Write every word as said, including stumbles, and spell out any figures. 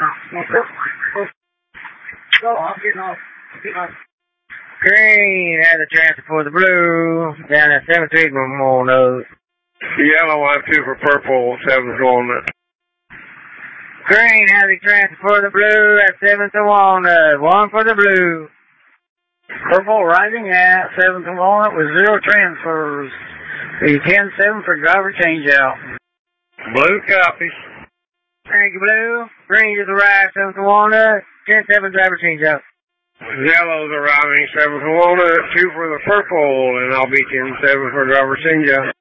Go, I'm getting off. Getting off. Green has a transfer for the blue. Down at seven three from Walnut. Yellow have two for purple, seventh Walnut. Green has a transfer for the blue at seventh and Walnut. One for the blue. Purple arriving at seventh and Walnut with zero transfers. The ten seven for driver changeout. Blue copies. Thank you, blue. Green just arrived, seventh and Walnut. ten seven driver changeout. Yellow's arriving, seventh Walnut, two for the purple, and I'll be ten seven for driver changeout.